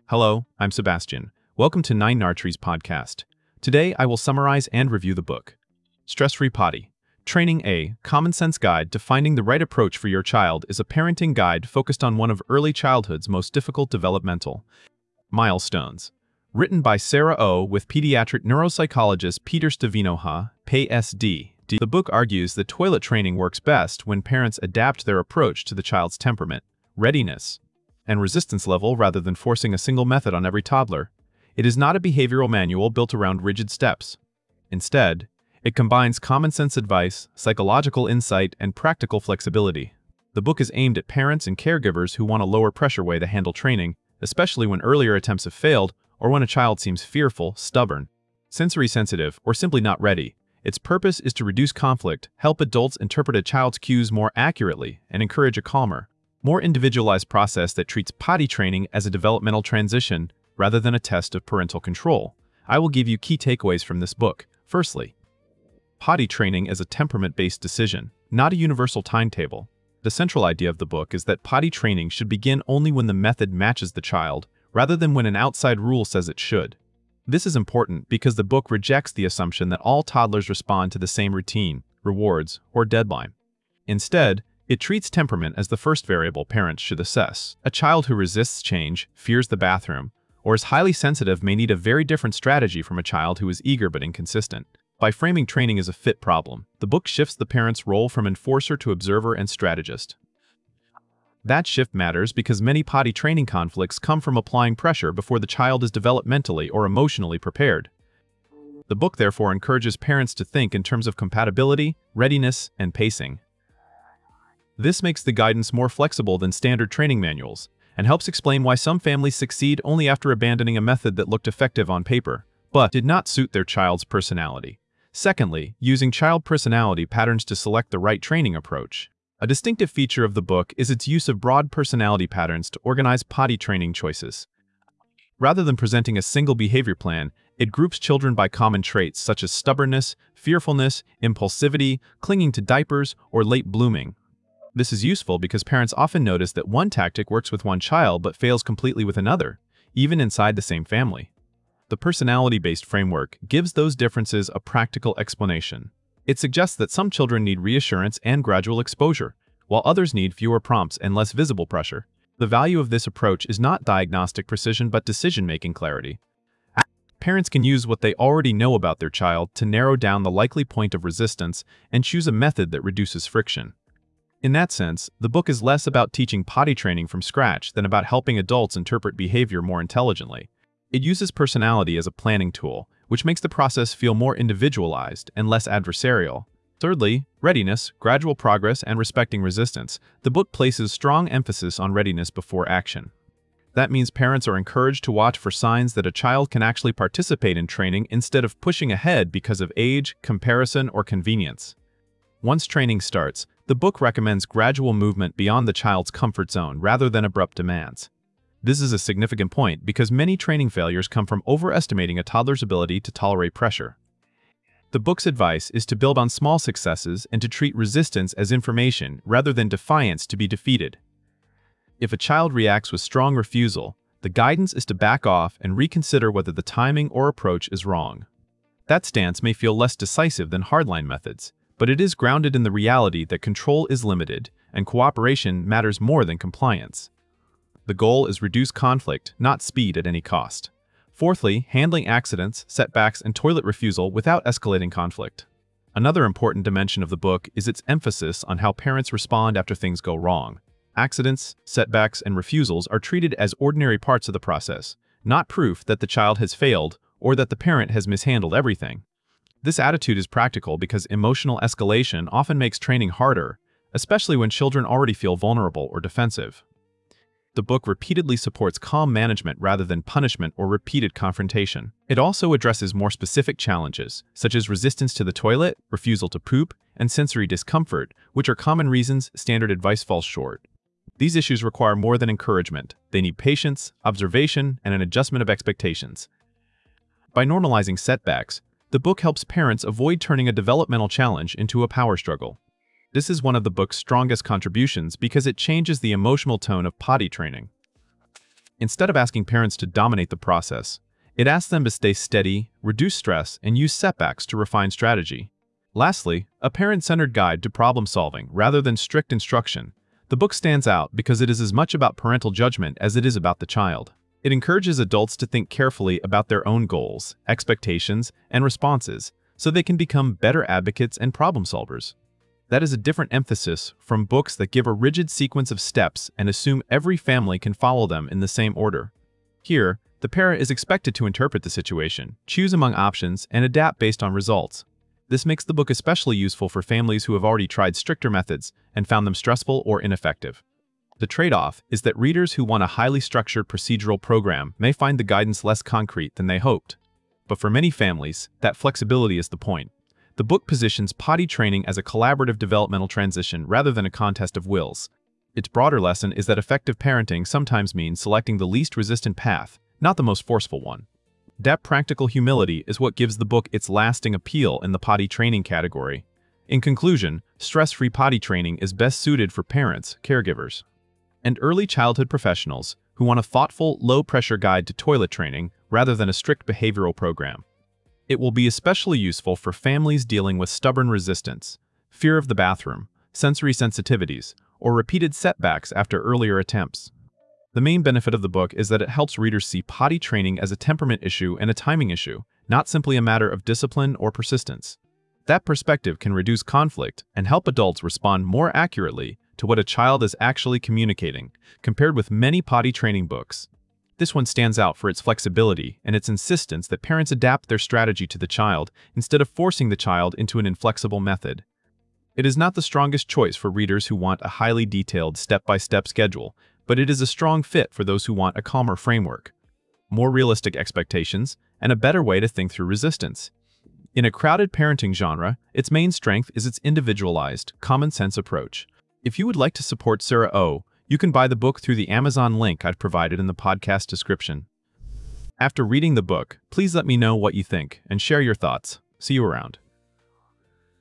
Hello, I'm Sebastian. Welcome to Nine Nartree's podcast. Today, I will summarize and review the book, Stress-Free Potty. Training A Common Sense Guide to Finding the Right Approach for Your Child is a parenting guide focused on one of early childhood's most difficult developmental milestones. Written by Sarah O. with pediatric neuropsychologist Peter Stavinoha, PSD. The book argues that toilet training works best when parents adapt their approach to the child's temperament, readiness, and resistance level rather than forcing a single method on every toddler. It is not a behavioral manual built around rigid steps. Instead, it combines common sense advice, psychological insight, and practical flexibility. The book is aimed at parents and caregivers who want a lower-pressure way to handle training, especially when earlier attempts have failed or when a child seems fearful, stubborn, sensory-sensitive, or simply not ready. Its purpose is to reduce conflict, help adults interpret a child's cues more accurately, and encourage a calmer, more individualized process that treats potty training as a developmental transition rather than a test of parental control. I will give you key takeaways from this book. Firstly, potty training as a temperament-based decision, not a universal timetable. The central idea of the book is that potty training should begin only when the method matches the child, rather than when an outside rule says it should. This is important because the book rejects the assumption that all toddlers respond to the same routine, rewards, or deadline. Instead, it treats temperament as the first variable parents should assess. A child who resists change, fears the bathroom, or is highly sensitive may need a very different strategy from a child who is eager but inconsistent. By framing training as a fit problem, the book shifts the parent's role from enforcer to observer and strategist. That shift matters because many potty training conflicts come from applying pressure before the child is developmentally or emotionally prepared. The book therefore encourages parents to think in terms of compatibility, readiness, and pacing. This makes the guidance more flexible than standard training manuals, and helps explain why some families succeed only after abandoning a method that looked effective on paper, but did not suit their child's personality. Secondly, using child personality patterns to select the right training approach. A distinctive feature of the book is its use of broad personality patterns to organize potty training choices. Rather than presenting a single behavior plan, it groups children by common traits such as stubbornness, fearfulness, impulsivity, clinging to diapers, or late blooming. This is useful because parents often notice that one tactic works with one child but fails completely with another, even inside the same family. The personality-based framework gives those differences a practical explanation. It suggests that some children need reassurance and gradual exposure, while others need fewer prompts and less visible pressure. The value of this approach is not diagnostic precision but decision-making clarity. Parents can use what they already know about their child to narrow down the likely point of resistance and choose a method that reduces friction. In that sense, the book is less about teaching potty training from scratch than about helping adults interpret behavior more intelligently. It uses personality as a planning tool, which makes the process feel more individualized and less adversarial. Thirdly, readiness, gradual progress, and respecting resistance. The book places strong emphasis on readiness before action. That means parents are encouraged to watch for signs that a child can actually participate in training instead of pushing ahead because of age, comparison, or convenience. Once training starts, the book recommends gradual movement beyond the child's comfort zone rather than abrupt demands. This is a significant point because many training failures come from overestimating a toddler's ability to tolerate pressure. The book's advice is to build on small successes and to treat resistance as information rather than defiance to be defeated. If a child reacts with strong refusal, the guidance is to back off and reconsider whether the timing or approach is wrong. That stance may feel less decisive than hardline methods, but it is grounded in the reality that control is limited and cooperation matters more than compliance. The goal is reduce conflict, not speed at any cost. Fourthly, handling accidents, setbacks, and toilet refusal without escalating conflict. Another important dimension of the book is its emphasis on how parents respond after things go wrong. Accidents, setbacks, and refusals are treated as ordinary parts of the process, not proof that the child has failed or that the parent has mishandled everything. This attitude is practical because emotional escalation often makes training harder, especially when children already feel vulnerable or defensive. The book repeatedly supports calm management rather than punishment or repeated confrontation. It also addresses more specific challenges, such as resistance to the toilet, refusal to poop, and sensory discomfort, which are common reasons standard advice falls short. These issues require more than encouragement. They need patience, observation, and an adjustment of expectations. By normalizing setbacks, the book helps parents avoid turning a developmental challenge into a power struggle. This is one of the book's strongest contributions because it changes the emotional tone of potty training. Instead of asking parents to dominate the process, it asks them to stay steady, reduce stress, and use setbacks to refine strategy. Lastly, a parent-centered guide to problem-solving rather than strict instruction. The book stands out because it is as much about parental judgment as it is about the child. It encourages adults to think carefully about their own goals, expectations, and responses so they can become better advocates and problem solvers. That is a different emphasis from books that give a rigid sequence of steps and assume every family can follow them in the same order. Here, the parent is expected to interpret the situation, choose among options, and adapt based on results. This makes the book especially useful for families who have already tried stricter methods and found them stressful or ineffective. The trade-off is that readers who want a highly structured procedural program may find the guidance less concrete than they hoped. But for many families, that flexibility is the point. The book positions potty training as a collaborative developmental transition rather than a contest of wills. Its broader lesson is that effective parenting sometimes means selecting the least resistant path, not the most forceful one. That practical humility is what gives the book its lasting appeal in the potty training category. In conclusion, stress-free potty training is best suited for parents, caregivers, and early childhood professionals who want a thoughtful, low-pressure guide to toilet training rather than a strict behavioral program. It will be especially useful for families dealing with stubborn resistance, fear of the bathroom, sensory sensitivities, or repeated setbacks after earlier attempts. The main benefit of the book is that it helps readers see potty training as a temperament issue and a timing issue, not simply a matter of discipline or persistence. That perspective can reduce conflict and help adults respond more accurately to what a child is actually communicating, compared with many potty training books. This one stands out for its flexibility and its insistence that parents adapt their strategy to the child instead of forcing the child into an inflexible method. It is not the strongest choice for readers who want a highly detailed step-by-step schedule, but it is a strong fit for those who want a calmer framework, more realistic expectations, and a better way to think through resistance. In a crowded parenting genre, its main strength is its individualized, common-sense approach. If you would like to support Sarah Oh, you can buy the book through the Amazon link I've provided in the podcast description. After reading the book, please let me know what you think and share your thoughts. See you around.